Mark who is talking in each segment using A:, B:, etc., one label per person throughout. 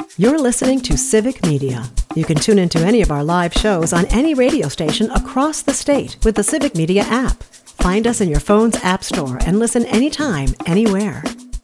A: You're listening to Civic Media. You can tune into any of our live shows on any radio station across the state with the Civic Media app. Find us in your phone's app store and listen anytime, anywhere.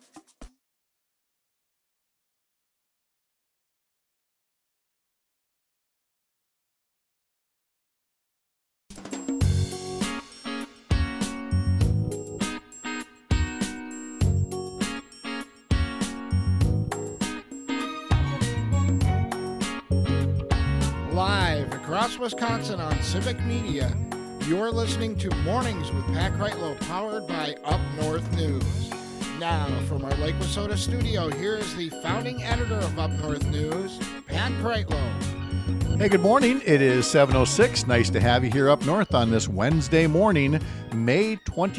B: Live across Wisconsin on Civic Media, you're listening to Mornings with Pat Kreitlow, powered by Up North News. Now, from our Lake Wissota studio, here is the founding editor of Up North News, Pat Kreitlow.
C: Hey, good morning. It is 7:06. Nice to have you here up north on this Wednesday morning, May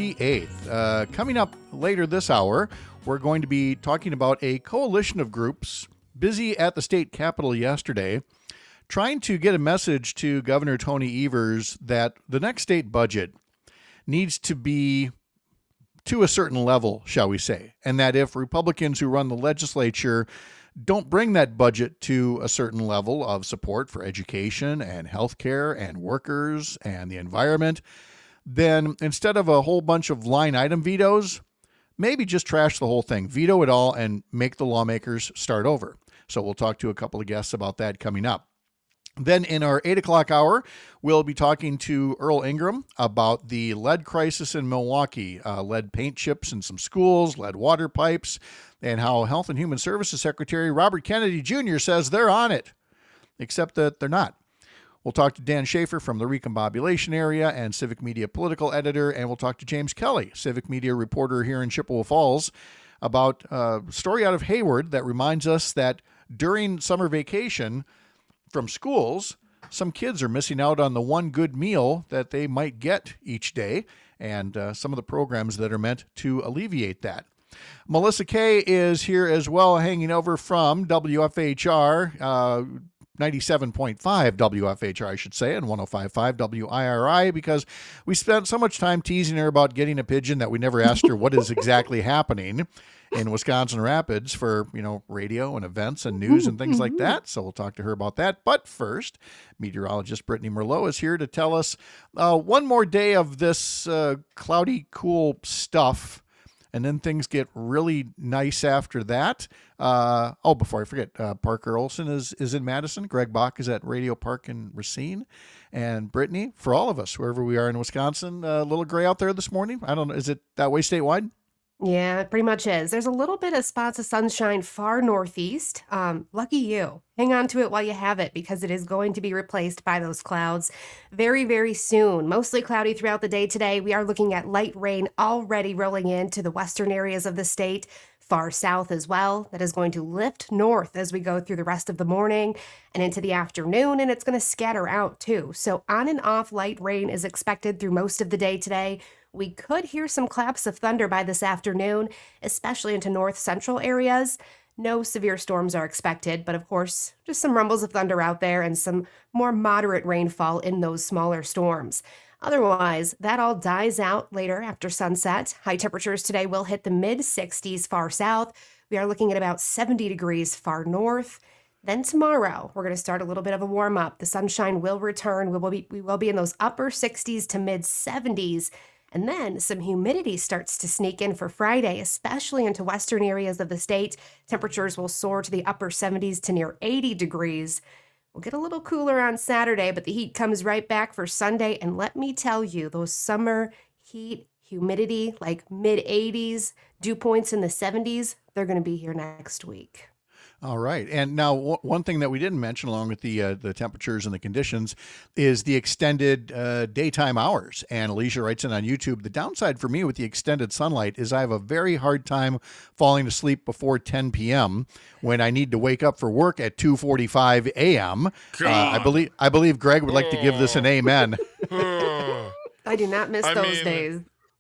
C: 28th. Coming up later this hour, we're going to be talking about a coalition of groups busy at the state capitol yesterday, trying to get a message to Governor Tony Evers that the next state budget needs to be to a certain level, shall we say, and that if Republicans who run the legislature don't bring that budget to a certain level of support for education and healthcare and workers and the environment, then instead of a whole bunch of line item vetoes, maybe just trash the whole thing, veto it all, and make the lawmakers start over. So we'll talk to a couple of guests about that coming up. Then in our 8 o'clock hour, we'll be talking to Earl Ingram about the lead crisis in Milwaukee, lead paint chips in some schools, lead water pipes, and how Health and Human Services Secretary Robert Kennedy Jr. says they're on it, except that they're not. We'll talk to Dan Schaefer from the Recombobulation area and Civic Media political editor, and we'll talk to James Kelly, Civic Media reporter here in Chippewa Falls, about a story out of Hayward that reminds us that during summer vacation from schools, some kids are missing out on the one good meal that they might get each day, and some of the programs that are meant to alleviate that. Melissa Kay is here as well, hanging over from WFHR, 97.5 WFHR, I should say, and 105.5 WIRI, because we spent so much time teasing her about getting a pigeon that we never asked her what is exactly happening in Wisconsin Rapids for, radio and events and news and things like that. So we'll talk to her about that. But first, meteorologist Brittany Merlot is here to tell us one more day of this cloudy, cool stuff. And then things get really nice after that. Before I forget, Parker Olson is in Madison. Greg Bach is at Radio Park in Racine. And Brittany, for all of us, wherever we are in Wisconsin, a little gray out there this morning. I don't know. Is it that way statewide?
D: Yeah, it pretty much is. There's a little bit of spots of sunshine far northeast. Lucky you. Hang on to it while you have it, because it is going to be replaced by those clouds very, very soon. Mostly cloudy throughout the day today. We are looking at light rain already rolling into the western areas of the state, far south as well. That is going to lift north as we go through the rest of the morning and into the afternoon, and it's going to scatter out too. So on and off light rain is expected through most of the day today. We could hear some claps of thunder by this afternoon, especially into north central areas. No severe storms are expected, but of course, just some rumbles of thunder out there and some more moderate rainfall in those smaller storms. Otherwise, that all dies out later after sunset. High temperatures today will hit the mid-60s far south. We are looking at about 70 degrees far north. Then tomorrow, we're going to start a little bit of a warm-up. The sunshine will return. We will be in those upper 60s to mid-70s. And then some humidity starts to sneak in for Friday, especially into western areas of the state. Temperatures will soar to the upper 70s to near 80 degrees. We'll get a little cooler on Saturday, but the heat comes right back for Sunday. And let me tell you, those summer heat, humidity, like mid-80s, dew points in the 70s, they're going to be here next week.
C: All right. And now one thing that we didn't mention along with the temperatures and the conditions is the extended daytime hours. And Alicia writes in on YouTube, the downside for me with the extended sunlight is I have a very hard time falling asleep before 10 p.m. when I need to wake up for work at 2:45 a.m. I believe Greg would like to give this an amen.
D: I do not miss those days.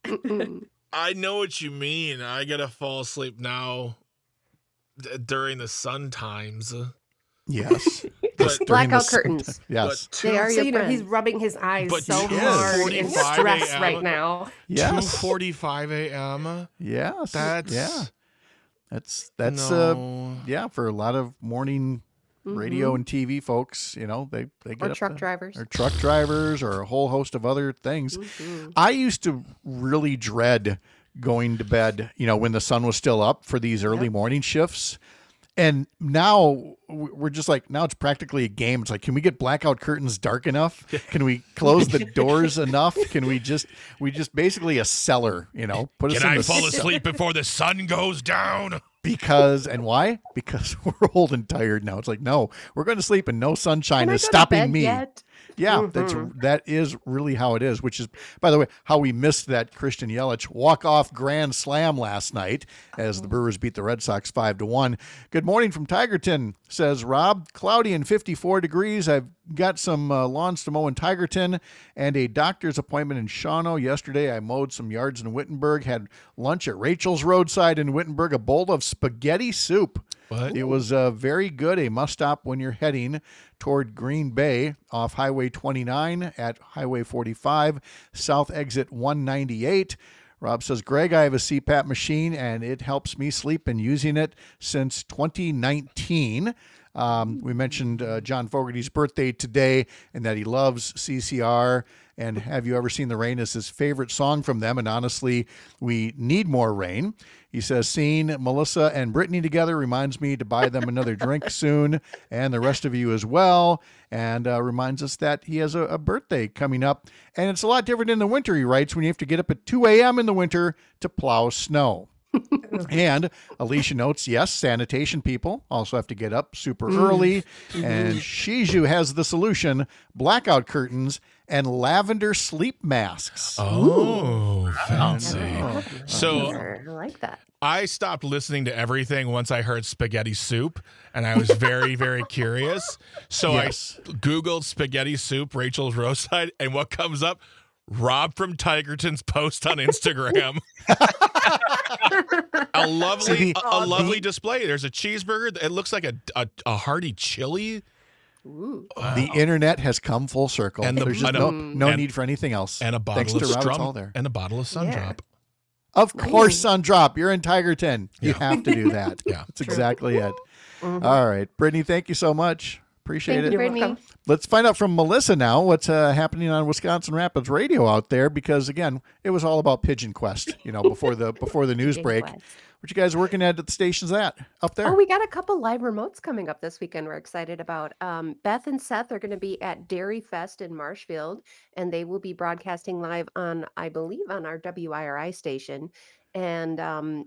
E: I know what you mean. I got to fall asleep now during the sun times.
C: Yes.
D: Blackout curtains.
C: Yes.
D: They are he's rubbing his eyes so hard in stress right now.
C: Yes.
E: 2:45 a.m.
C: Yes.
E: That's...
C: Yeah. That's
E: No.
C: yeah, for a lot of morning radio and TV folks, you know, they get
D: Or
C: up
D: truck drivers.
C: or truck drivers or a whole host of other things. I used to really dread going to bed, you know, when the sun was still up for these early morning shifts. And now we're just like, now it's practically a game. It's like, can we get blackout curtains dark enough? Can we close the doors enough? Can we just basically a cellar, you know, put us
E: Can
C: in
E: I
C: the
E: fall
C: cellar.
E: asleep before the sun goes down?
C: Because, and why? Because we're old and tired now. It's like, no, we're going to sleep and no sunshine
D: Can I
C: is
D: go to
C: stopping
D: bed
C: me.
D: yet?
C: Yeah, that is really how it is, which is, by the way, how we missed that Christian Yelich walk-off grand slam last night as the Brewers beat the Red Sox 5-1. Good morning from Tigerton, says Rob. Cloudy and 54 degrees. I've got some lawns to mow in Tigerton and a doctor's appointment in Shawano. Yesterday, I mowed some yards in Wittenberg, had lunch at Rachel's Roadside in Wittenberg, a bowl of spaghetti soup.
E: What?
C: It was very good, a must-stop when you're heading toward Green Bay off Highway 29 at Highway 45, South Exit 198. Rob says, Greg, I have a CPAP machine, and it helps me sleep. Been using it since 2019. We mentioned John Fogerty's birthday today and that he loves CCR. And Have You Ever Seen the Rain is his favorite song from them. And honestly, we need more rain. He says, seeing Melissa and Brittany together reminds me to buy them another drink soon, and the rest of you as well. And reminds us that he has a birthday coming up. And it's a lot different in the winter, he writes, when you have to get up at 2 a.m. in the winter to plow snow. And Alicia notes, yes, sanitation people also have to get up super early. And Shiju has the solution: blackout curtains and lavender sleep masks.
E: Oh, fancy. So
D: I like that.
E: I stopped listening to everything once I heard spaghetti soup, and I was very, very curious. So
C: Yes.
E: I Googled spaghetti soup, Rachel's Roadside, and what comes up? Rob from Tigerton's post on Instagram. a lovely display. There's a cheeseburger. It looks like a hearty chili.
D: Ooh.
C: The internet has come full circle.
E: And
C: There's just no need for anything else.
E: And a
C: Thanks
E: bottle
C: to
E: of
C: Rob, it's all there.
E: and a bottle of Sundrop.
C: Of course, Sundrop. You're in Tigerton. You
E: Yeah.
C: have to do that.
E: Yeah.
C: That's exactly it. All right. Brittany, thank you so much. Appreciate
D: Thank
C: it.
D: you, Brittany.
C: Let's find out from Melissa now what's happening on Wisconsin Rapids Radio out there, because again, it was all about Pigeon Quest, you know, before the news
D: Pigeon
C: break.
D: Quest.
C: What you guys working at the stations up there?
D: Oh, we got a couple live remotes coming up this weekend. We're excited about. Beth and Seth are going to be at Dairy Fest in Marshfield, and they will be broadcasting live on, I believe, on our WIRI station. And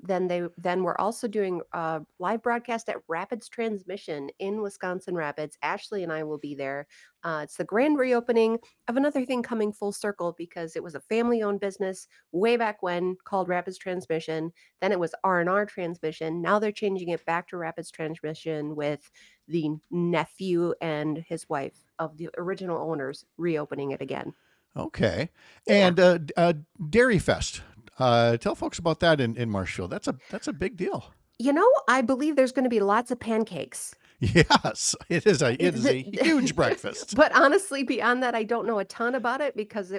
D: then we're also doing a live broadcast at Rapids Transmission in Wisconsin Rapids. Ashley and I will be there. It's the grand reopening of another thing coming full circle, because it was a family-owned business way back when called Rapids Transmission. Then it was R&R Transmission. Now they're changing it back to Rapids Transmission with the nephew and his wife of the original owners reopening it again.
C: Okay.
D: Yeah.
C: And Dairy Fest. Tell folks about that in Marshfield. That's a big deal.
D: You know, I believe there's going to be lots of pancakes.
C: Yes, it is a huge breakfast.
D: But honestly, beyond that, I don't know a ton about it because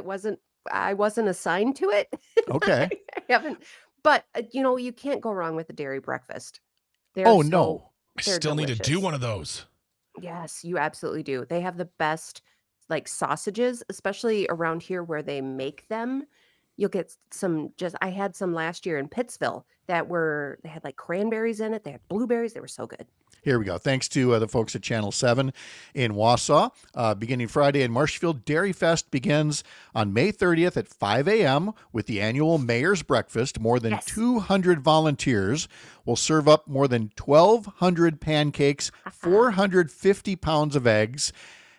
D: I wasn't assigned to it.
C: Okay.
D: I haven't. But you can't go wrong with a dairy breakfast.
C: Oh, no.
E: I
D: they're
E: still need to do
D: delicious.
E: one of those.
D: Yes, you absolutely do. They have the best sausages, especially around here where they make them. You'll get some I had some last year in Pittsville they had cranberries in it. They had blueberries. They were so good.
C: Here we go. Thanks to the folks at Channel 7 in Wausau. Beginning Friday in Marshfield, Dairy Fest begins on May 30th at 5 a.m. with the annual Mayor's Breakfast. More than 200 volunteers will serve up more than 1,200 pancakes, 450 pounds of eggs,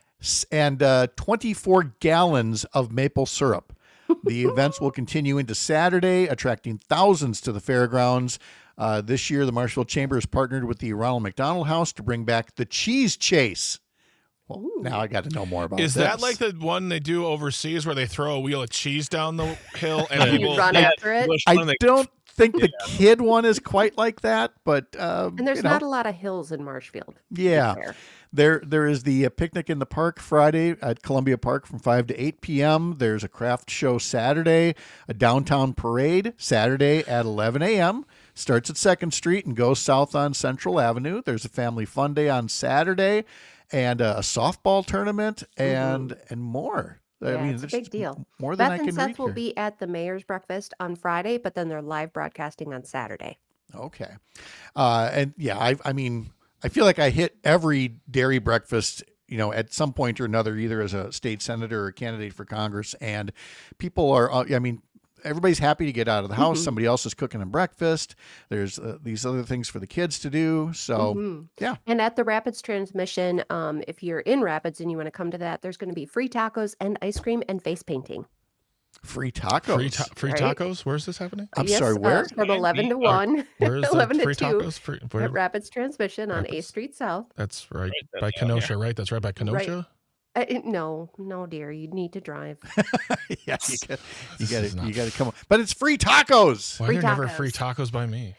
C: and 24 gallons of maple syrup. The events will continue into Saturday, attracting thousands to the fairgrounds. This year, the Marshfield Chamber has partnered with the Ronald McDonald House to bring back the Cheese Chase. Well, now I got to know more about
E: Is
C: this.
E: that like the one they do overseas where they throw a wheel of cheese down the hill and
D: You
E: people
D: run after it.
C: I don't think the kid one is quite like that, but
D: And there's not a lot of hills in Marshfield. to be
C: Yeah.
D: fair.
C: There is the picnic in the park Friday at Columbia Park from 5 to 8 p.m. There's a craft show Saturday, a downtown parade Saturday at 11 a.m. Starts at 2nd Street and goes south on Central Avenue. There's a family fun day on Saturday and a softball tournament and more.
F: Yeah, it's a
C: there's
F: big deal.
C: More than
F: Beth
C: I
F: and
C: can
F: Seth
C: read
F: will
C: here.
F: be at the Mayor's Breakfast on Friday, but then they're live broadcasting on Saturday.
C: Okay. And yeah, I feel like I hit every dairy breakfast, at some point or another, either as a state senator or a candidate for Congress. And people are, everybody's happy to get out of the house. Somebody else is cooking them breakfast. There's these other things for the kids to do. So, yeah.
F: And at the Rapids Transmission, if you're in Rapids and you want to come to that, there's going to be free tacos and ice cream and face painting.
C: Free tacos.
E: Free
F: Right?
E: tacos? Where's this happening?
C: I'm sorry, where?
F: From 11 to 1.
E: Where is the
F: 11 to
E: free
F: 2
E: tacos?
F: at Rapids Transmission on 8th Street South.
E: That's right by Kenosha, right? That's right by Kenosha?
F: No, dear, you need to drive.
C: Yeah, you got to come on. But it's free tacos.
E: Why
F: Free
E: are there never
F: tacos.
E: free tacos by me?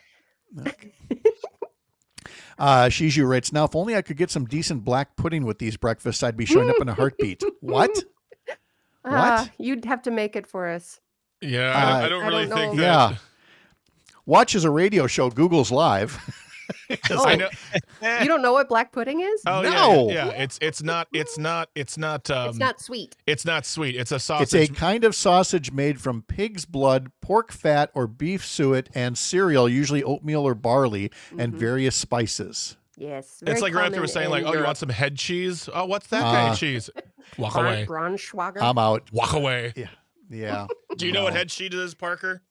C: Shiju writes, now if only I could get some decent black pudding with these breakfasts, I'd be showing up in a heartbeat. What? What?
F: You'd have to make it for us.
E: Yeah, I don't
F: I
E: really
F: don't
E: think
F: know.
E: that.
C: Yeah. Watch as a radio show, Google's live.
F: Oh,
E: I know.
F: you don't know what black pudding is?
E: Oh
C: No.
E: yeah. It's not.
F: It's not sweet.
E: It's not sweet. It's a
C: It's
E: sausage.
C: a kind of sausage made from pig's blood, pork fat, or beef suet, and cereal, usually oatmeal or barley, and various spices.
F: Yes.
E: It's
F: very
E: like right after
F: common
E: was saying,
F: in
E: like, oh, you
F: Europe.
E: want some head cheese? Oh, what's that kind of cheese? Walk away.
F: Braunschweiger.
C: I'm out.
E: Walk away.
C: Yeah.
E: Do you know what head cheese is, Parker?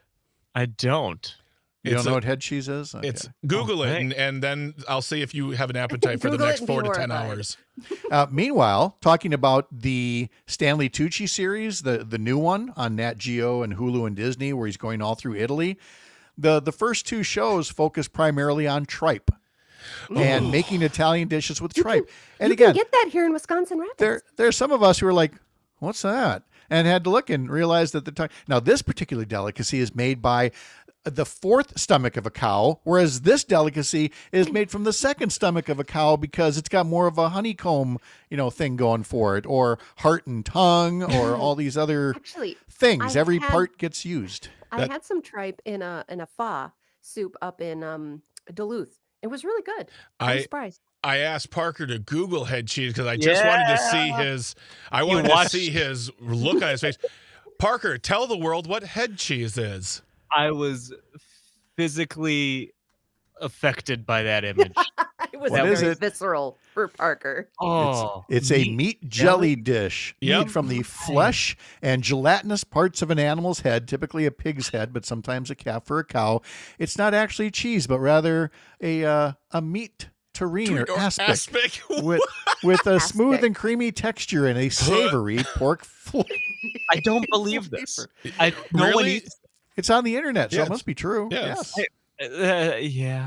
G: I don't.
C: You don't
E: It's
C: know
E: a-
C: what head cheese is? Okay.
E: It's Google it,
G: Okay.
E: and then I'll see if you have an appetite for the
F: Google it
E: next
F: and be
E: 4 to 10
F: horrified.
E: hours.
C: Meanwhile, talking about the Stanley Tucci series, the new one on Nat Geo and Hulu and Disney, where he's going all through Italy. The first 2 shows focus primarily on tripe and making Italian dishes with tripe. And
F: you
C: again,
F: can get that here in Wisconsin Rapids.
C: there's some of us who are like, what's that? And had to look and realize that now this particular delicacy is made by the 4th stomach of a cow, whereas this delicacy is made from the 2nd stomach of a cow because it's got more of a honeycomb, thing going for it, or heart and tongue, or all these other
F: Actually,
C: things.
F: I
C: Every
F: had-
C: part gets used.
F: I had some tripe in a pho soup up in Duluth. It was really good. I was surprised.
E: I asked Parker to Google head cheese because I just wanted to see his. I wanted to see his look on his face. Parker, tell the world what head cheese is.
G: I was physically affected by that image.
F: It was
C: What is
F: very
C: it?
F: visceral for Parker.
G: Oh,
C: It's a meat jelly dish
E: Yep.
C: made from the flesh and gelatinous parts of an animal's head, typically a pig's head, but sometimes a calf or a cow. It's not actually cheese, but rather a meat terrine or aspic with a smooth
F: Aspic.
C: and creamy texture and a savory pork flavor.
G: I don't believe this. No one
E: Really?
G: eats.
C: It's on the internet, so
E: Yeah,
C: it must be true.
E: yes.
C: Yes.
G: Yeah.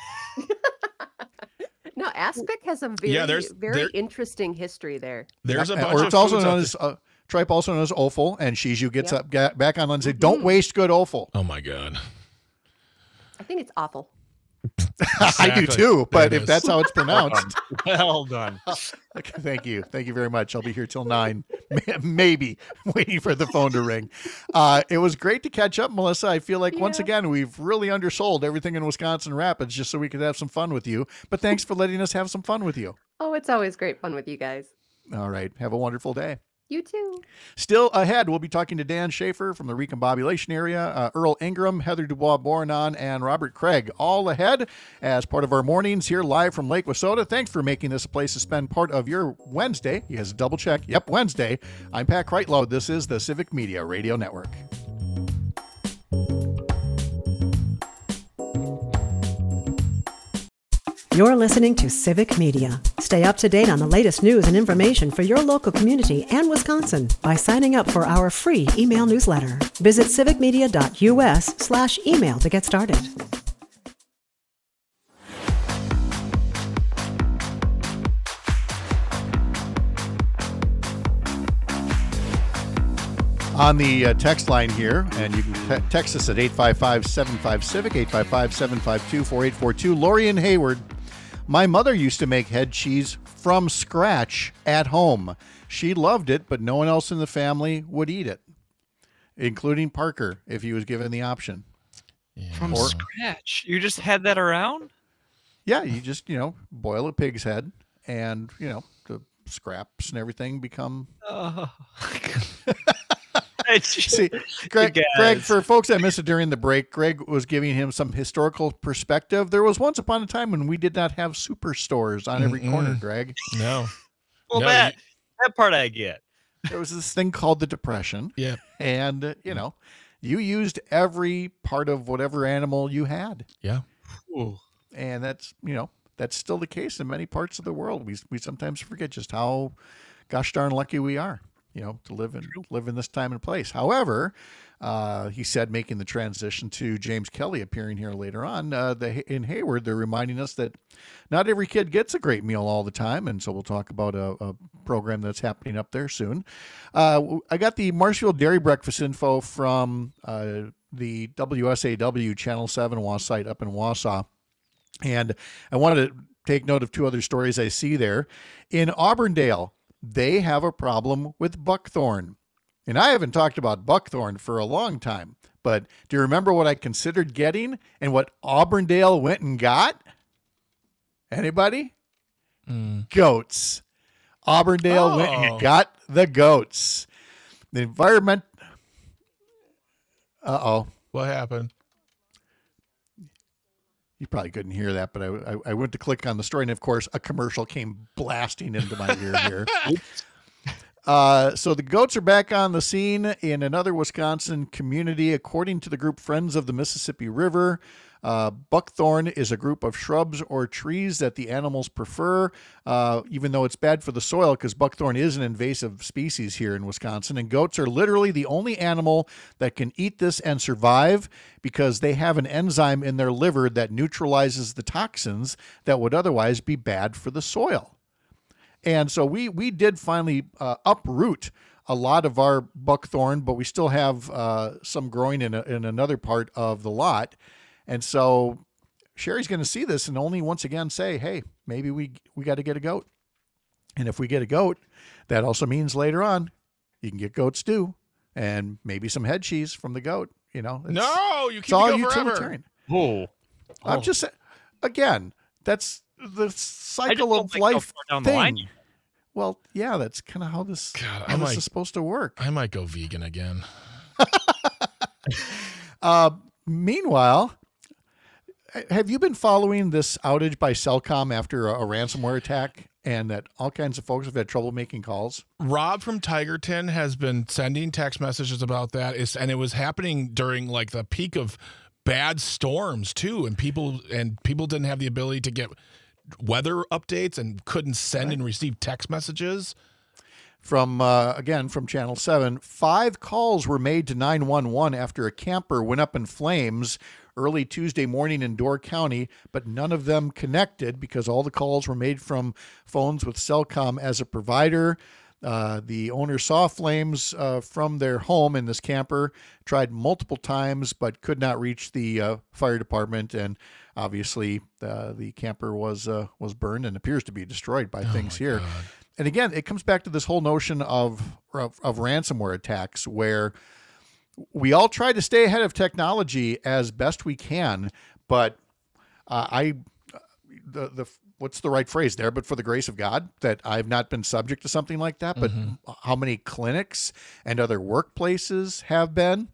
F: No, aspic has a very,
E: Yeah, there's-
F: very
E: there-
F: interesting history there.
E: There's a
C: Or
E: bunch
C: it's
E: of
C: also
E: foods
C: known
E: out
C: as tripe, also known as offal, and Shiju gets
F: Yep.
C: up back on and say, "Don't waste good offal."
E: Oh my god.
F: I think it's awful.
C: I do
E: Exactly.
C: too, but
E: There it
C: if
E: is.
C: that's how it's pronounced,
G: Well done.
C: okay, thank you very much. I'll be here till 9, maybe waiting for the phone to ring. It was great to catch up, Melissa. I feel like once again we've really undersold everything in Wisconsin Rapids just so we could have some fun with you. But thanks for letting us have some fun with you.
F: Oh, it's always great fun with you guys.
C: All right, have a wonderful day.
F: You too.
C: Still ahead, we'll be talking to Dan Schaefer from the Recombobulation area, Earl Ingram, Heather Dubois-Bournon, and Robert Craig, all ahead as part of our mornings here live from Lake Wissota. Thanks for making this a place to spend part of your Wednesday. You guys double check. Yep, Wednesday. I'm Pat Kreitlow. This is the Civic Media Radio Network.
A: You're listening to Civic Media. Stay up to date on the latest news and information for your local community and Wisconsin by signing up for our free email newsletter. Visit civicmedia.us/email to get started.
C: On the text line here, and you can text us at 855-75-CIVIC, 855-752-4842. Lori in Hayward. My mother used to make head cheese from scratch at home. She loved it, but no one else in the family would eat it, including Parker, if he was given the option.
G: From
C: Or-
G: scratch. You just had that around?
C: Yeah, you just, boil a pig's head and, the scraps and everything become.
G: Oh.
C: See, Greg, for folks that missed it during the break, Greg was giving him some historical perspective. There was once upon a time when we did not have superstores on every corner, Greg.
E: No.
G: Well,
E: No,
G: that part I get.
C: There was this thing called the Depression.
E: Yeah.
C: And, you used every part of whatever animal you had.
E: Yeah.
G: Ooh.
C: And that's still the case in many parts of the world. We sometimes forget just how gosh darn lucky we are, to live in this time and place. However, he said, making the transition to James Kelly appearing here later on, in Hayward, they're reminding us that not every kid gets a great meal all the time. And so we'll talk about a program that's happening up there soon. I got the Marshfield Dairy Breakfast info from the WSAW Channel 7 site up in Wausau. And I wanted to take note of two other stories I see there. In Auburndale, they have a problem with buckthorn. And I haven't talked about buckthorn for a long time, but do you remember what I considered getting and what Auburndale went and got? Anybody? Goats. Auburndale went and got the goats. The environment. Uh-oh.
E: What happened?
C: You probably couldn't hear that, but I went to click on the story, and of course, a commercial came blasting into my ear here. So the goats are back on the scene in another Wisconsin community. According to the group Friends of the Mississippi River, buckthorn is a group of shrubs or trees that the animals prefer, even though it's bad for the soil, because buckthorn is an invasive species here in Wisconsin. And goats are literally the only animal that can eat this and survive because they have an enzyme in their liver that neutralizes the toxins that would otherwise be bad for the soil. And so we did finally uproot a lot of our buckthorn, but we still have some growing in another part of the lot. And so Sherry's going to see this and only once again say, hey, maybe we got to get a goat. And if we get a goat, that also means later on you can get goat stew and maybe some head cheese from the goat.
E: No, you keep
C: it's all
E: it forever.
C: utilitarian.
G: I'm
C: just saying, again, that's the cycle of life
G: down the line.
C: thing. Well, yeah, that's kind of how this is supposed to work.
E: I might go vegan again.
C: Meanwhile, have you been following this outage by Cellcom after a ransomware attack and that all kinds of folks have had trouble making calls?
E: Rob from Tigerton has been sending text messages about that. And it was happening during like the peak of bad storms too. And people didn't have the ability to get weather updates and couldn't send and receive text messages.
C: From Channel 7, 5 calls were made to 911 after a camper went up in flames early Tuesday morning in Door County, but none of them connected because all the calls were made from phones with Cellcom as a provider. The owner saw flames from their home in this camper, tried multiple times, but could not reach the fire department. And obviously the camper was burned and appears to be destroyed by things here. God. And again, it comes back to this whole notion of ransomware attacks where we all try to stay ahead of technology as best we can, but what's the right phrase there? But for the grace of God, that I've not been subject to something like that. But how many clinics and other workplaces have been?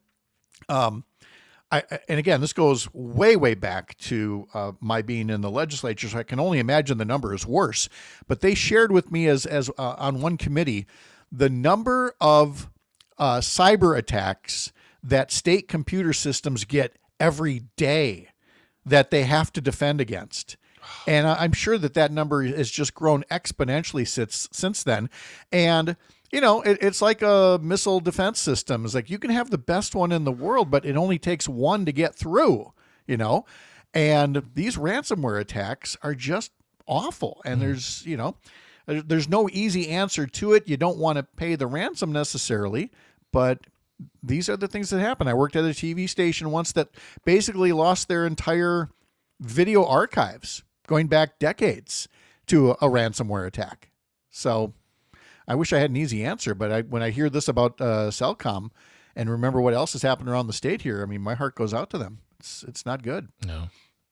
C: And again, this goes way, way back to my being in the legislature, so I can only imagine the number is worse. But they shared with me as on one committee the number of cyber attacks that state computer systems get every day that they have to defend against. And I'm sure that number has just grown exponentially since then. And it's like a missile defense system. It's like you can have the best one in the world, but it only takes one to get through, And these ransomware attacks are just awful. And there's no easy answer to it. You don't want to pay the ransom necessarily, but these are the things that happen. I worked at a TV station once that basically lost their entire video archives going back decades to a ransomware attack. So I wish I had an easy answer, but when I hear this about Cellcom and remember what else has happened around the state here, I mean, my heart goes out to them. It's not good.
E: No.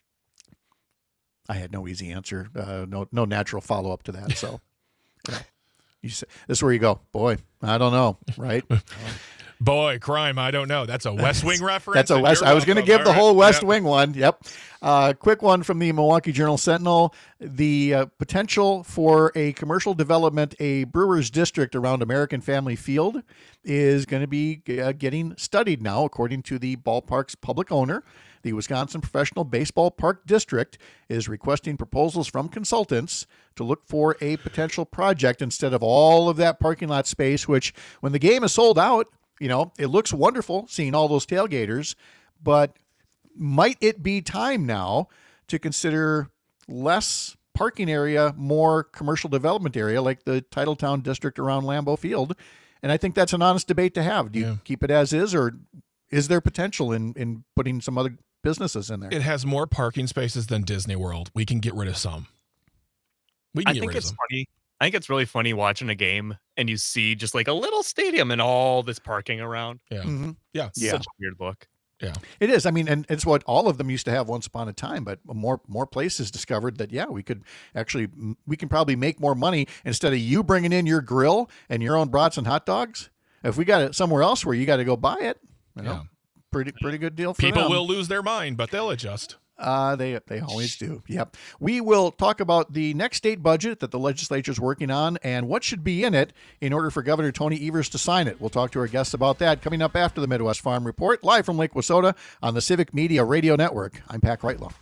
C: I had no easy answer, no natural follow up to that. So, you say, this is where you go, boy. I don't know, right?
E: Boy, crime. I don't know. That's a West Wing reference.
C: That's a
E: and
C: West.
E: you're
C: I was going to
E: welcome.
C: give the
E: All
C: whole
E: right.
C: West
E: Yep.
C: Wing one. Yep. Quick one from the Milwaukee Journal Sentinel. The potential for a commercial development, a Brewers district around American Family Field, is going to be getting studied now, according to the ballpark's public owner. The Wisconsin Professional Baseball Park District is requesting proposals from consultants to look for a potential project instead of all of that parking lot space, which when the game is sold out, it looks wonderful seeing all those tailgaters, but might it be time now to consider less parking area, more commercial development area like the Titletown district around Lambeau Field? And I think that's an honest debate to have. Do you keep it as is, or is there potential in putting some other businesses in there?
E: It has more parking spaces than Disney World. We can get rid of some. We can
G: I
E: get
G: think
E: rid of
G: it's
E: some.
G: funny. I think it's really funny watching a game and you see just like a little stadium and all this parking around.
E: Yeah.
C: Mhm.
E: Yeah.
G: It's such a weird look.
E: Yeah.
C: It is. I mean, and it's what all of them used to have once upon a time, but more places discovered that, we can probably make more money instead of you bringing in your grill and your own brats and hot dogs. If we got it somewhere else where you got to go buy it, pretty good deal for
E: People
C: them.
E: will lose their mind, but they'll adjust.
C: They always do. Yep. We will talk about the next state budget that the legislature is working on and what should be in it in order for Governor Tony Evers to sign it. We'll talk to our guests about that coming up after the Midwest Farm Report, live from Lake Wissota on the Civic Media Radio Network. I'm Pat Kreitlow.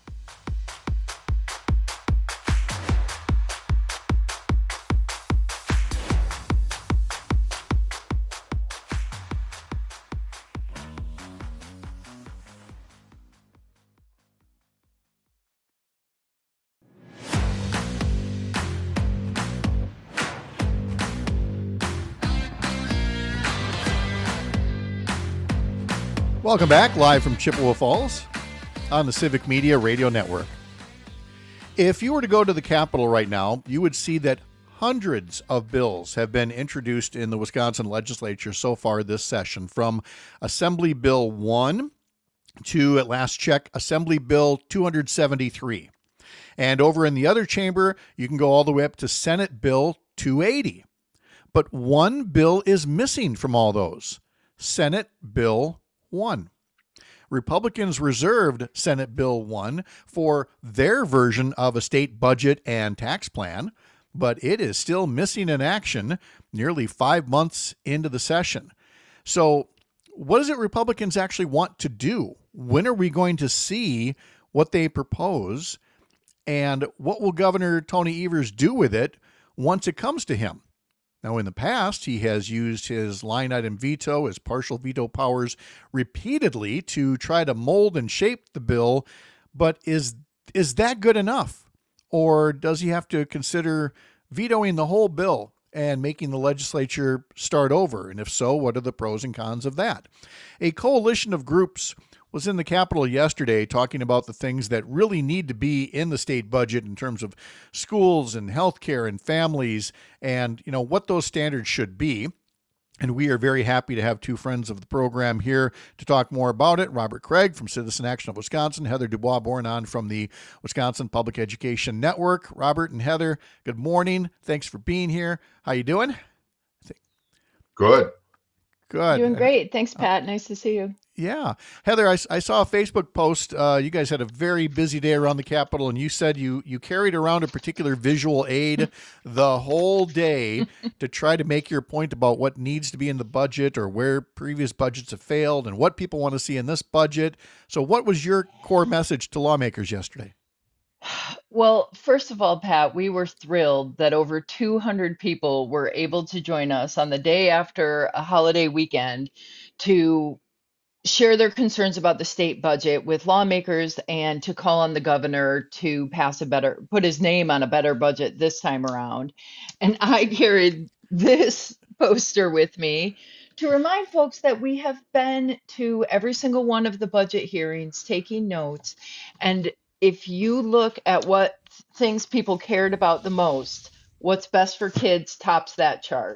C: Welcome back, live from Chippewa Falls on the Civic Media Radio Network. If you were to go to the Capitol right now, you would see that hundreds of bills have been introduced in the Wisconsin legislature so far this session, from Assembly Bill 1 to, at last check, Assembly Bill 273. And over in the other chamber, you can go all the way up to Senate Bill 280. But one bill is missing from all those, Senate Bill 1. Republicans reserved Senate Bill 1 for their version of a state budget and tax plan, but it is still missing in action nearly 5 months into the session. So, what is it Republicans actually want to do? When are we going to see what they propose? And what will Governor Tony Evers do with it once it comes to him? Now, in the past, he has used his line item veto, his partial veto powers, repeatedly to try to mold and shape the bill. But is that good enough? Or does he have to consider vetoing the whole bill and making the legislature start over? And if so, what are the pros and cons of that? A coalition of groups was in the Capitol yesterday talking about the things that really need to be in the state budget in terms of schools and healthcare and families and, what those standards should be. And we are very happy to have two friends of the program here to talk more about it. Robert Craig from Citizen Action of Wisconsin, Heather Dubois-Bornon from the Wisconsin Public Education Network. Robert and Heather, good morning. Thanks for being here. How you doing?
H: Good.
C: Good.
I: Doing great. Thanks, Pat. Nice to see you.
C: Yeah. Heather, I saw a Facebook post. You guys had a very busy day around the Capitol, and you said you carried around a particular visual aid the whole day to try to make your point about what needs to be in the budget or where previous budgets have failed and what people want to see in this budget. So what was your core message to lawmakers yesterday?
I: Well, first of all, Pat, we were thrilled that over 200 people were able to join us on the day after a holiday weekend to share their concerns about the state budget with lawmakers and to call on the governor to put his name on a better budget this time around. And I carried this poster with me to remind folks that we have been to every single one of the budget hearings, taking notes. And if you look at what things people cared about the most, what's best for kids tops that chart.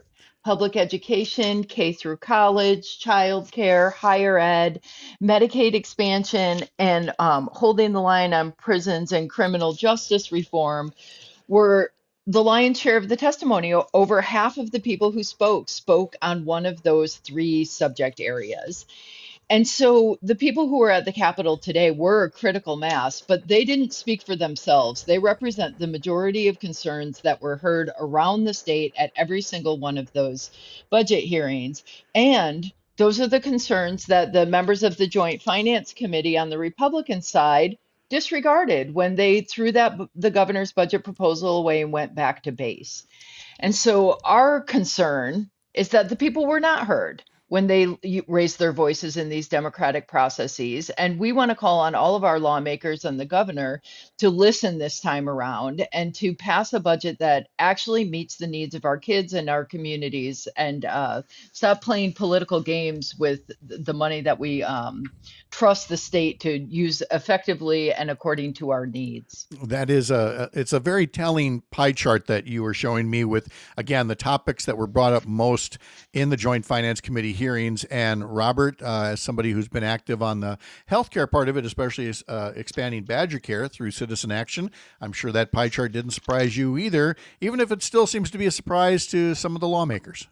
I: public education, K through college, childcare, higher ed, Medicaid expansion, and holding the line on prisons and criminal justice reform were the lion's share of the testimony. Over half of the people who spoke on one of those three subject areas. And so the people who were at the Capitol today were a critical mass, but they didn't speak for themselves. They represent the majority of concerns that were heard around the state at every single one of those budget hearings. And those are the concerns that the members of the Joint Finance Committee on the Republican side disregarded when they threw the governor's budget proposal away and went back to base. And so our concern is that the people were not heard when they raised their voices in these democratic processes. And we want to call on all of our lawmakers and the governor to listen this time around and to pass a budget that actually meets the needs of our kids and our communities, and stop playing political games with the money that we trust the state to use effectively and according to our needs.
C: That is it's a very telling pie chart that you were showing me with, again, the topics that were brought up most in the Joint Finance Committee hearings. And Robert, as somebody who's been active on the healthcare part of it, especially expanding Badger Care through Citizen Action, I'm sure that pie chart didn't surprise you either, even if it still seems to be a surprise to some of the lawmakers.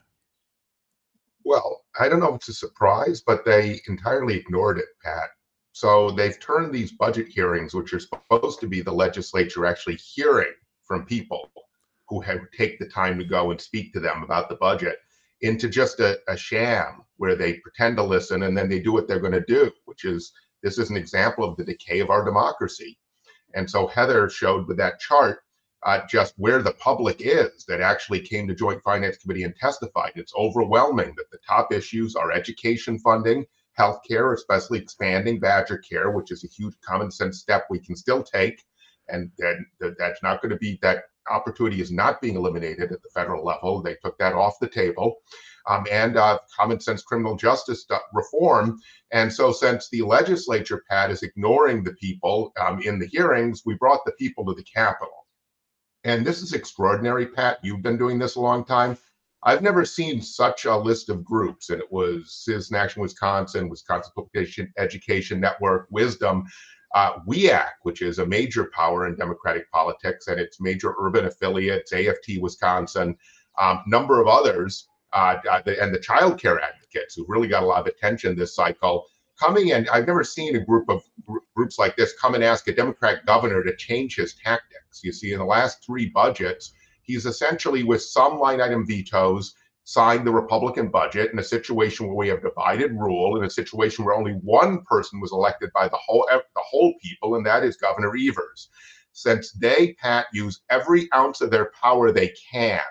H: Well, I don't know if it's a surprise, but they entirely ignored it, Pat. So they've turned these budget hearings, which are supposed to be the legislature actually hearing from people who have take the time to go and speak to them about the budget, into just a sham where they pretend to listen and then they do what they're going to do, which is, this is an example of the decay of our democracy. And so Heather showed with that chart just where the public is that actually came to Joint Finance Committee and testified. It's overwhelming that the top issues are education funding, healthcare, especially expanding Badger Care, which is a huge common sense step we can still take. And that's not going to be, that opportunity is not being eliminated at the federal level. They took that off the table. And common sense criminal justice reform. And so since the legislature, Pat, is ignoring the people in the hearings, we brought the people to the Capitol. And this is extraordinary, Pat. You've been doing this a long time. I've never seen such a list of groups. And it was Citizen Action Wisconsin, Wisconsin Public Education Network, Wisdom, WEAC, which is a major power in Democratic politics, and its major urban affiliates, AFT Wisconsin, number of others, and the child care advocates who really got a lot of attention this cycle, coming in. I've never seen a groups like this come and ask a Democratic governor to change his tactics. You see, in the last three budgets, he's essentially, with some line item vetoes, signed the Republican budget in a situation where we have divided rule, in a situation where only one person was elected by the whole people, and that is Governor Evers. Since they, Pat, use every ounce of their power they can,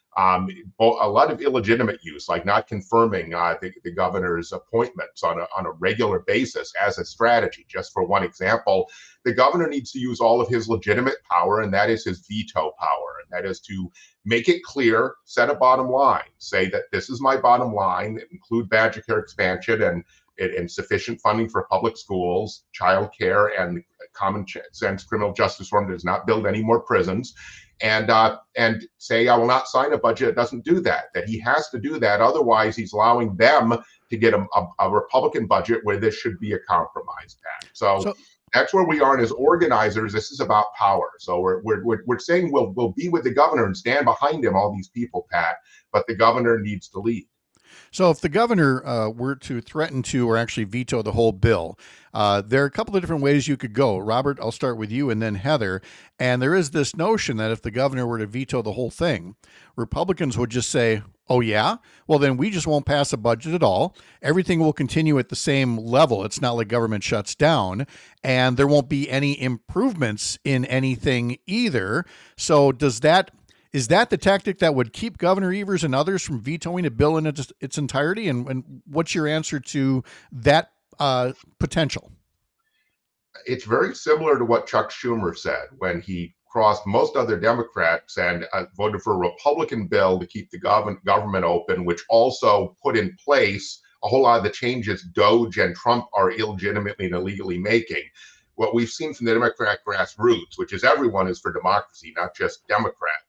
H: a lot of illegitimate use, like not confirming the governor's appointments on a regular basis as a strategy. Just for one example, the governor needs to use all of his legitimate power, and that is his veto power. And that is to make it clear, set a bottom line, say that this is my bottom line, include Badger Care expansion and sufficient funding for public schools, child care, and common sense criminal justice reform that does not build any more prisons. And say, I will not sign a budget that doesn't do that, that he has to do that. Otherwise, he's allowing them to get a Republican budget where this should be a compromise, Pat. So that's where we are. And as organizers, this is about power. So we're saying we'll be with the governor and stand behind him, all these people, Pat, but the governor needs to lead.
C: So if the governor were to threaten to or actually veto the whole bill, there are a couple of different ways you could go. Robert, I'll start with you and then Heather. And there is this notion that if the governor were to veto the whole thing, Republicans would just say, oh, yeah, well, then we just won't pass a budget at all. Everything will continue at the same level. It's not like government shuts down, and there won't be any improvements in anything either. So is that the tactic that would keep Governor Evers and others from vetoing a bill in its entirety? And what's your answer to that potential?
H: It's very similar to what Chuck Schumer said when he crossed most other Democrats and voted for a Republican bill to keep the government open, which also put in place a whole lot of the changes Doge and Trump are illegitimately and illegally making. What we've seen from the Democratic grassroots, which is everyone is for democracy, not just Democrats,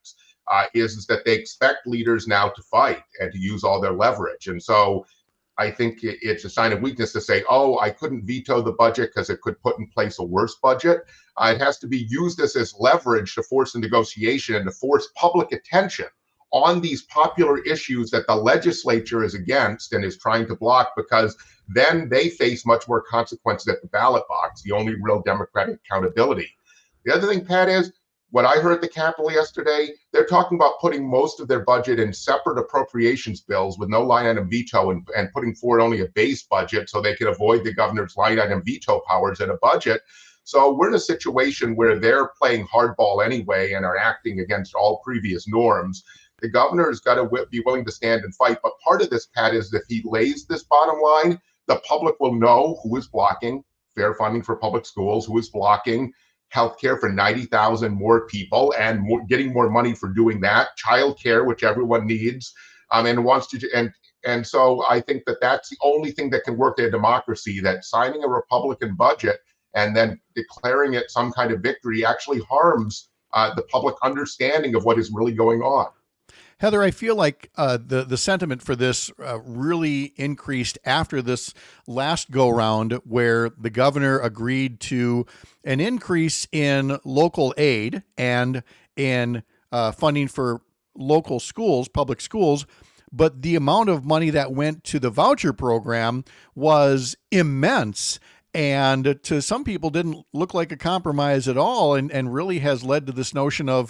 H: is that they expect leaders now to fight and to use all their leverage. And so I think it's a sign of weakness to say, oh, I couldn't veto the budget because it could put in place a worse budget. It has to be used as leverage to force a negotiation and to force public attention on these popular issues that the legislature is against and is trying to block, because then they face much more consequences at the ballot box, the only real democratic accountability. The other thing, Pat, is what I heard at the Capitol yesterday, they're talking about putting most of their budget in separate appropriations bills with no line item veto and putting forward only a base budget so they can avoid the governor's line item veto powers in a budget. So we're in a situation where they're playing hardball anyway and are acting against all previous norms. The governor has got to be willing to stand and fight. But part of this, Pat, is that if he lays this bottom line, the public will know who is blocking fair funding for public schools, who is blocking healthcare for 90,000 more people and getting more money for doing that, childcare, which everyone needs, and wants to. And so I think that that's the only thing that can work in a democracy, that signing a Republican budget and then declaring it some kind of victory actually harms the public understanding of what is really going on.
C: Heather, I feel like the sentiment for this really increased after this last go-round, where the governor agreed to an increase in local aid and in funding for local schools, public schools, but the amount of money that went to the voucher program was immense. And to some people didn't look like a compromise at all, and really has led to this notion of,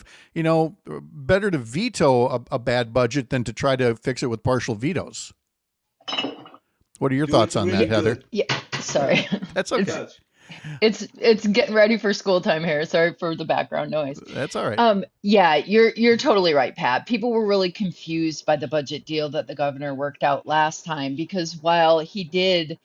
C: better to veto a bad budget than to try to fix it with partial vetoes. What are your thoughts on that, Heather?
I: Yeah, sorry.
C: That's okay.
I: It's getting ready for school time here. Sorry for the background noise.
C: That's all right.
I: Yeah, you're totally right, Pat. People were really confused by the budget deal that the governor worked out last time, because while he did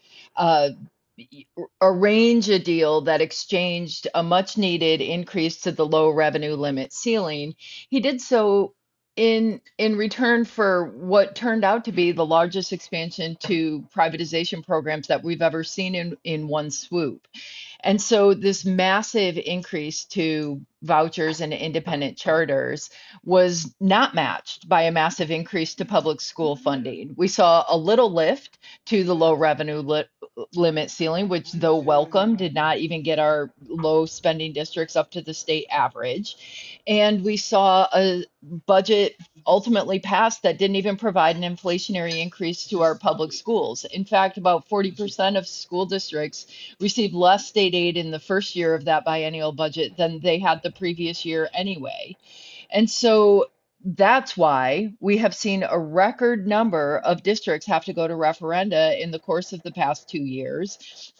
I: arrange a deal that exchanged a much needed increase to the low revenue limit ceiling, he did so in return for what turned out to be the largest expansion to privatization programs that we've ever seen in one swoop. And so this massive increase to vouchers and independent charters was not matched by a massive increase to public school funding. We saw a little lift to the low revenue limit ceiling, which, though welcome, did not even get our low spending districts up to the state average. And we saw a budget ultimately passed that didn't even provide an inflationary increase to our public schools. In fact, about 40% of school districts received less state aid in the first year of that biennial budget than they had the previous year anyway. And so that's why we have seen a record number of districts have to go to referenda in the course of the past 2 years.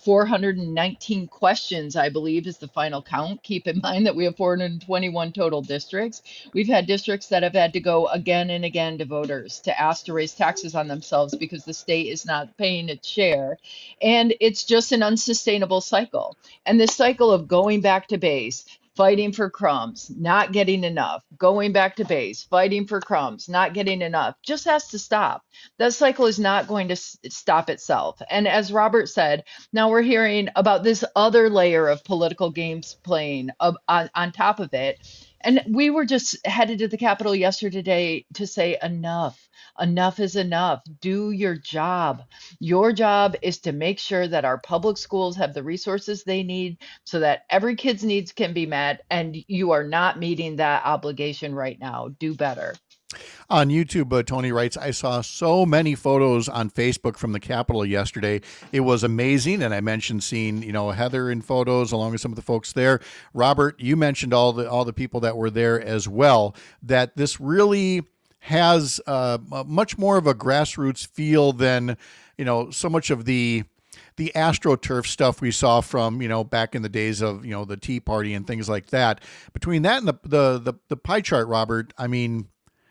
I: 419 questions, I believe, is the final count. Keep in mind that we have 421 total districts. We've had districts that have had to go again and again to voters to ask to raise taxes on themselves because the state is not paying its share. And it's just an unsustainable cycle. And this cycle of going back to base, fighting for crumbs, not getting enough, going back to base, fighting for crumbs, not getting enough, just has to stop. That cycle is not going to stop itself. And as Robert said, now we're hearing about this other layer of political games playing on top of it. And we were just headed to the Capitol yesterday to say enough. Enough is enough. Do your job. Your job is to make sure that our public schools have the resources they need so that every kid's needs can be met. And you are not meeting that obligation right now. Do better.
C: On YouTube, Tony writes, I saw so many photos on Facebook from the Capitol yesterday. It was amazing. And I mentioned seeing, Heather in photos along with some of the folks there. Robert, you mentioned all the people that were there as well, that this really has much more of a grassroots feel than, so much of the AstroTurf stuff we saw from, back in the days of, the Tea Party and things like that. Between that and the pie chart, Robert, I mean,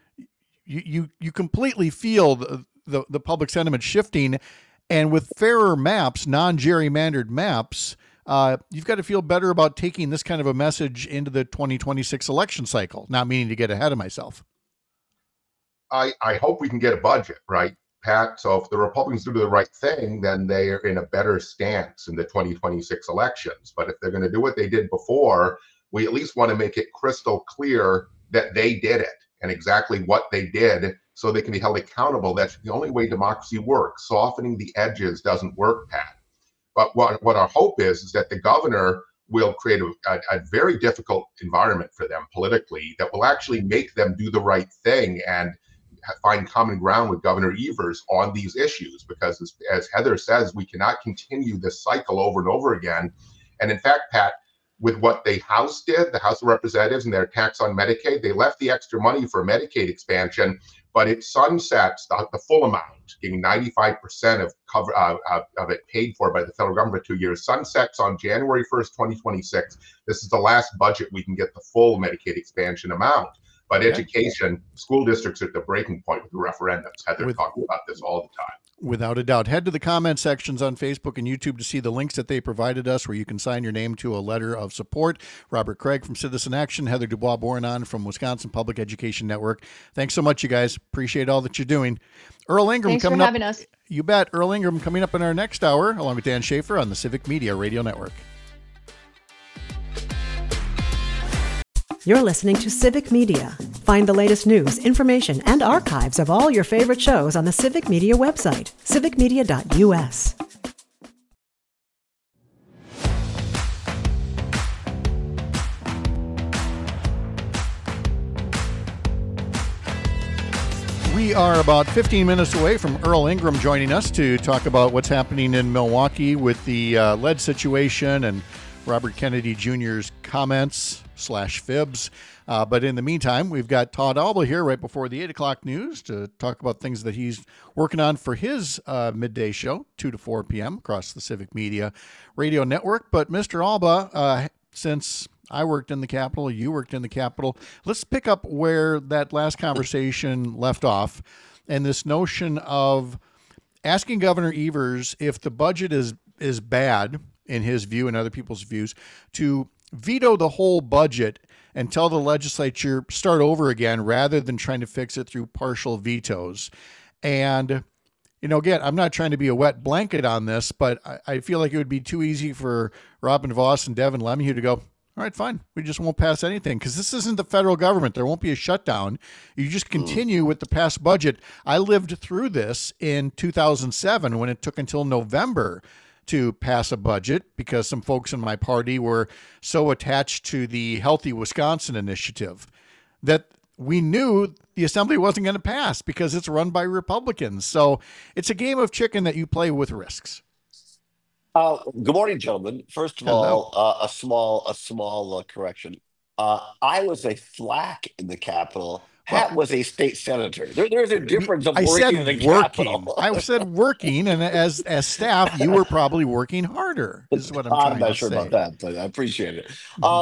C: you completely feel the public sentiment shifting, and with fairer maps, non-gerrymandered maps, you've got to feel better about taking this kind of a message into the 2026 election cycle. Not meaning to get ahead of myself.
H: I hope we can get a budget, right, Pat? So if the Republicans do the right thing, then they are in a better stance in the 2026 elections. But if they're going to do what they did before, we at least want to make it crystal clear that they did it and exactly what they did so they can be held accountable. That's the only way democracy works. Softening the edges doesn't work, Pat. But what our hope is that the governor will create a very difficult environment for them politically that will actually make them do the right thing and find common ground with Governor Evers on these issues. Because as Heather says, we cannot continue this cycle over and over again. And in fact, Pat, with what the House did, the House of Representatives and their tax on Medicaid, they left the extra money for Medicaid expansion, but it sunsets the full amount, giving 95% of it paid for by the federal government for 2 years, sunsets on January 1st, 2026. This is the last budget we can get the full Medicaid expansion amount. But education, school districts are at the breaking point with the referendums. Heather talked about this all the time.
C: Without a doubt. Head to the comment sections on Facebook and YouTube to see the links that they provided us where you can sign your name to a letter of support. Robert Craig from Citizen Action, Heather Dubois-Bournon from Wisconsin Public Education Network. Thanks so much, you guys. Appreciate all that you're doing. Earl Ingram
I: Thanks
C: coming
I: for
C: up.
I: having us.
C: You bet. Earl Ingram coming up in our next hour, along with Dan Schaefer on the Civic Media Radio Network.
A: You're listening to Civic Media. Find the latest news, information, and archives of all your favorite shows on the Civic Media website, civicmedia.us.
C: We are about 15 minutes away from Earl Ingram joining us to talk about what's happening in Milwaukee with the lead situation and Robert Kennedy Jr.'s comments/fibs. But in the meantime, we've got Todd Alba here right before the 8 o'clock news to talk about things that he's working on for his midday show, 2 to 4 p.m. across the Civic Media Radio Network. But Mr. Alba, since I worked in the Capitol, you worked in the Capitol, let's pick up where that last conversation left off and this notion of asking Governor Evers if the budget is bad, in his view and other people's views, to veto the whole budget and tell the legislature start over again rather than trying to fix it through partial vetoes. And, you know, again, I'm not trying to be a wet blanket on this, but I feel like it would be too easy for Robin Vos and Devin Lemieux to go, all right, fine, we just won't pass anything because this isn't the federal government. There won't be a shutdown. You just continue with the past budget. I lived through this in 2007 when it took until November to pass a budget because some folks in my party were so attached to the Healthy Wisconsin initiative that we knew the assembly wasn't going to pass because it's run by Republicans. So it's a game of chicken that you play with risks.
J: Good morning, gentlemen. First of all, a small correction. I was a flack in the Capitol. Pat was a state senator. There's a difference of working in the Capitol.
C: I said working, and as staff, you were probably working harder. Is what I'm trying to say.
J: I'm not sure about that, but I appreciate it.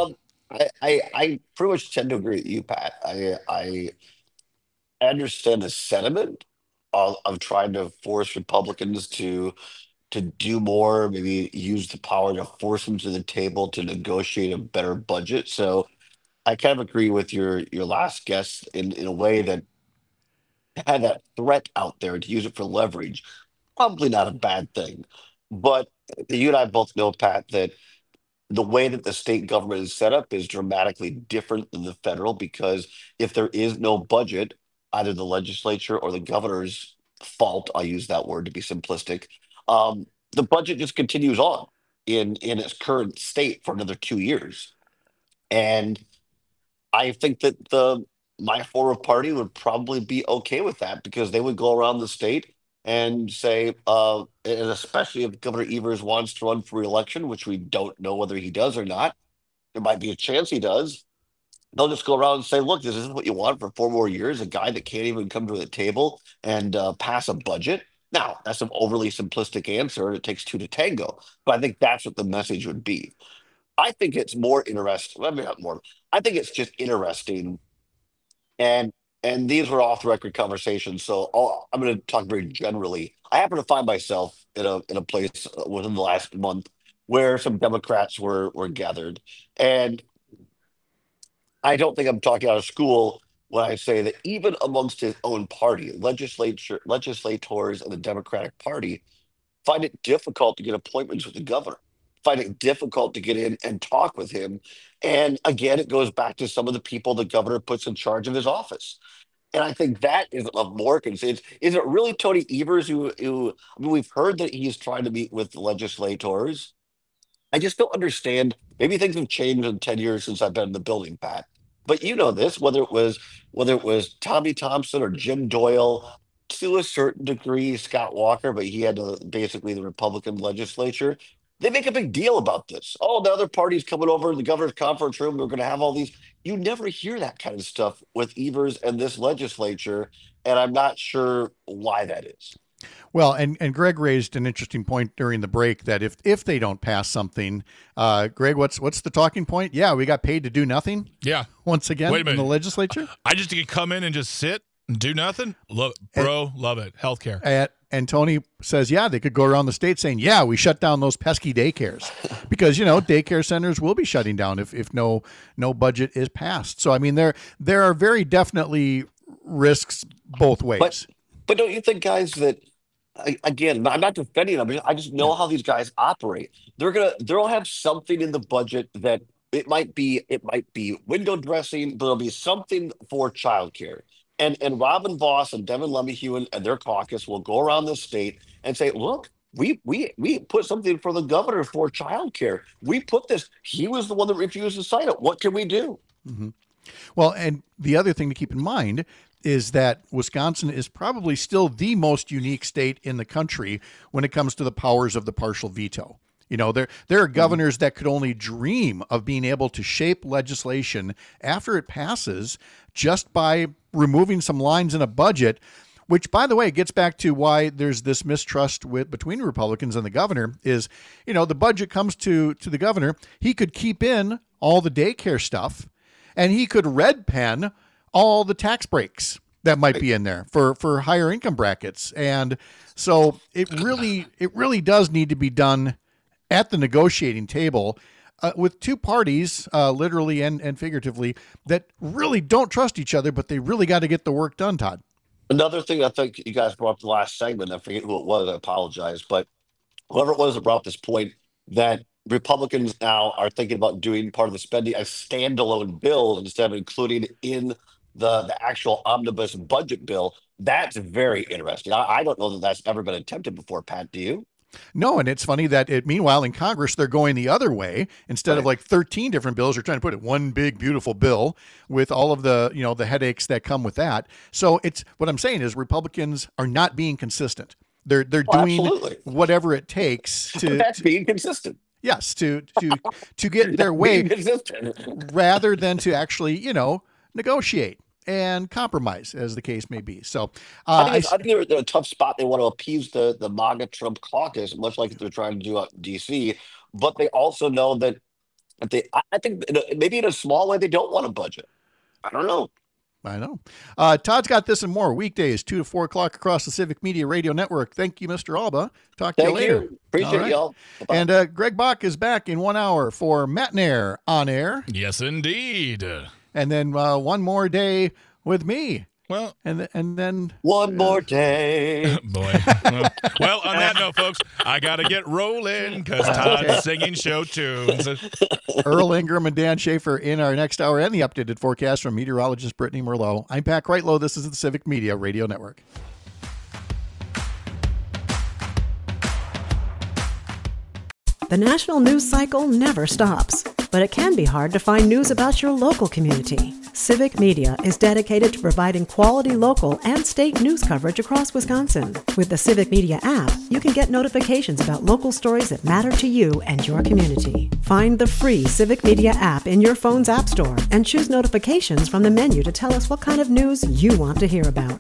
J: I pretty much tend to agree with you, Pat. I understand the sentiment of trying to force Republicans to do more, maybe use the power to force them to the table to negotiate a better budget. So I kind of agree with your last guest in a way that had that threat out there to use it for leverage. Probably not a bad thing. But you and I both know, Pat, that the way that the state government is set up is dramatically different than the federal, because if there is no budget, either the legislature or the governor's fault, I use that word to be simplistic, the budget just continues on in its current state for another 2 years. And I think that my former party would probably be okay with that, because they would go around the state and say, and especially if Governor Evers wants to run for re-election, which we don't know whether he does or not, there might be a chance he does. They'll just go around and say, look, this isn't what you want for 4 more years, a guy that can't even come to the table and pass a budget. Now, that's an overly simplistic answer, and it takes two to tango, but I think that's what the message would be. I think it's more interesting. Let me not more. I think it's just interesting, and these were off-the-record conversations, so I'm going to talk very generally. I happen to find myself in a place within the last month where some Democrats were gathered, and I don't think I'm talking out of school when I say that even amongst his own party, legislators in the Democratic Party find it difficult to get appointments with the governor. find it difficult to get in and talk with him. And again, it goes back to some of the people the governor puts in charge of his office. And I think that is of more concern. Is it really Tony Evers who I mean, we've heard that he's trying to meet with legislators. I just don't understand. Maybe things have changed in 10 years since I've been in the building, Pat. But you know this, whether it was Tommy Thompson or Jim Doyle, to a certain degree, Scott Walker, but he had basically the Republican legislature. They make a big deal about this. Oh, the other party's coming over in the governor's conference room. We're going to have all these. You never hear that kind of stuff with Evers and this legislature, and I'm not sure why that is.
C: Well, and Greg raised an interesting point during the break that if they don't pass something, Greg, what's the talking point? Yeah, we got paid to do nothing.
E: Yeah,
C: once again in the legislature.
E: I just could come in and just sit and do nothing. Love it. Healthcare.
C: And Tony says, yeah, they could go around the state saying, yeah, we shut down those pesky daycares because, daycare centers will be shutting down if no budget is passed. So, I mean, there are very definitely risks both ways.
J: But don't you think, guys, that, again, I'm not defending them. I just know how these guys operate. They'll have something in the budget that it might be window dressing, but there'll be something for childcare. And Robin Voss and Devin Lemmehewen and their caucus will go around the state and say, look, we put something for the governor for childcare. We put this. He was the one that refused to sign it. What can we do?
C: Mm-hmm. Well, and the other thing to keep in mind is that Wisconsin is probably still the most unique state in the country when it comes to the powers of the partial veto. There are governors that could only dream of being able to shape legislation after it passes just by removing some lines in a budget, which, by the way, gets back to why there's this mistrust between Republicans and the governor is, the budget comes to the governor. He could keep in all the daycare stuff and he could red pen all the tax breaks that might be in there for higher income brackets. And so it really does need to be done at the negotiating table with two parties, literally and figuratively, that really don't trust each other, but they really got to get the work done, Todd.
J: Another thing I think you guys brought up the last segment, I forget who it was, I apologize, but whoever it was that brought up this point that Republicans now are thinking about doing part of the spending as standalone bills instead of including in the actual omnibus budget bill. That's very interesting. I don't know that that's ever been attempted before, Pat, do you?
C: No, and it's funny that meanwhile in Congress, they're going the other way. Instead of like 13 different bills, they're trying to put it one big, beautiful bill with all of the, the headaches that come with that. So it's what I'm saying is Republicans are not being consistent. They're doing whatever it takes to.
J: That's being consistent.
C: Yes, to get their way rather than to actually, negotiate and compromise, as the case may be. So
J: I think they're in a tough spot. They want to appease the MAGA Trump caucus, much like they're trying to do out in D.C., but they also know that I think maybe in a small way, they don't want a budget. I don't know.
C: I know. Todd's got this and more weekdays, 2 to 4 o'clock across the Civic Media Radio Network. Thank you, Mr. Alba. Talk to you later.
J: Appreciate y'all. Bye-bye.
C: And Greg Bach is back in 1 hour for Matinair on air.
E: Yes, indeed.
C: And then one more day with me.
E: Well,
C: and then
J: one more day.
E: Boy. Well, on that note, folks, I got to get rolling because Todd's singing show tunes.
C: Earl Ingram and Dan Schaefer in our next hour and the updated forecast from meteorologist Brittany Merlot. I'm Pat Kreitlow. This is the Civic Media Radio Network.
A: The national news cycle never stops, but it can be hard to find news about your local community. Civic Media is dedicated to providing quality local and state news coverage across Wisconsin. With the Civic Media app, you can get notifications about local stories that matter to you and your community. Find the free Civic Media app in your phone's app store and choose notifications from the menu to tell us what kind of news you want to hear about.